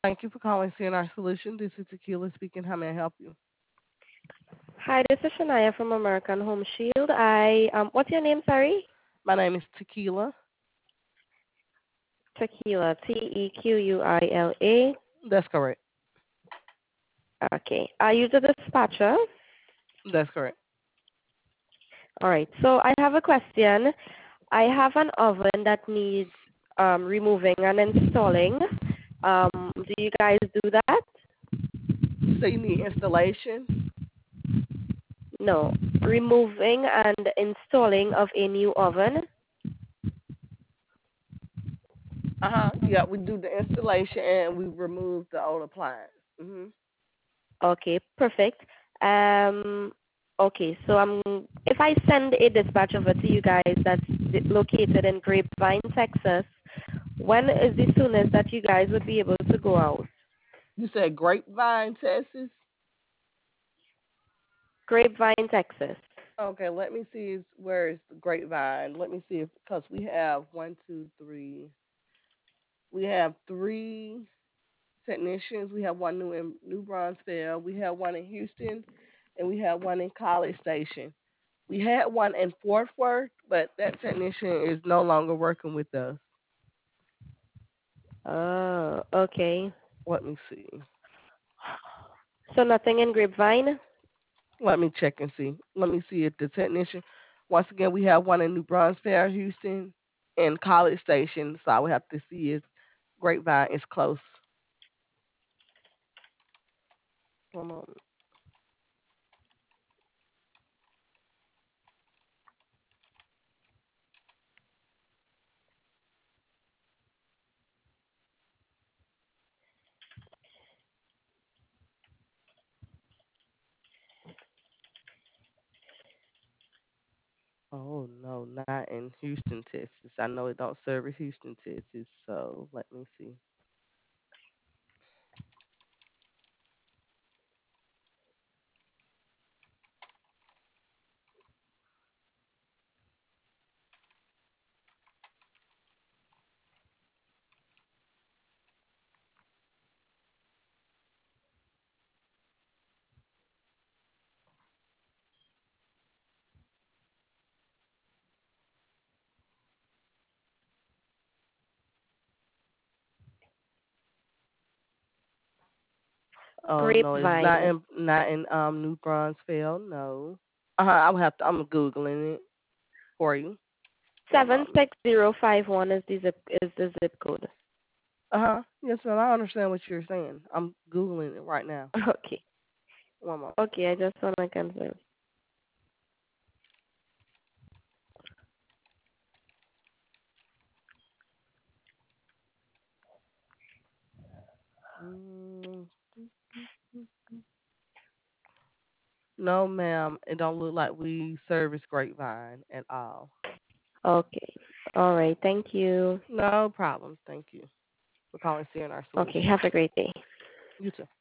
Thank you for calling CNR Solution. This is Tequila speaking. How may I help you? Hi, this is Shania from American Home Shield. What's your name? Sorry, My name is Tequila. Tequila. Tequila. That's correct. Okay. Are you the dispatcher? That's correct. All right. So I have a question. I have an oven that needs removing and installing. Do you guys do that? So you need installation? No. Removing and installing of a new oven. Yeah, we do the installation and we remove the old appliance. Okay, perfect. Um, okay, so if I send a dispatch over to you guys that's located in Grapevine, Texas, when is the soonest that you guys would be able to go out? You said Grapevine, Texas? Grapevine, Texas. Okay, let me see where is the Grapevine. Let me see if because we have one, two, three. We have three technicians. We have one in New Braunfels. We have one in Houston, and we have one in College Station. We had one in Fort Worth, but that technician is no longer working with us. Oh, okay. Let me see. So nothing in Grapevine? Let me check and see. Let me see if the technician. Once again, we have one in New Braunfels, Houston, and College Station. So I would have to see if Grapevine is close. One moment. Oh no, not in Houston, Texas. I know it don't service Houston, Texas. So let me see. Oh no, it's not Grapevine. in New Braunfels. No. I would have to. I'm googling it for you. One moment. 76051 is the zip code. Yes, ma'am. I understand what you're saying. I'm googling it right now. Okay. One moment. Okay, I just want to confirm. Mm, no, ma'am. It don't look like we service Grapevine at all. Okay. All right. Thank you. No problems. Thank you for calling CNR Okay. Solutions. Have a great day. You too.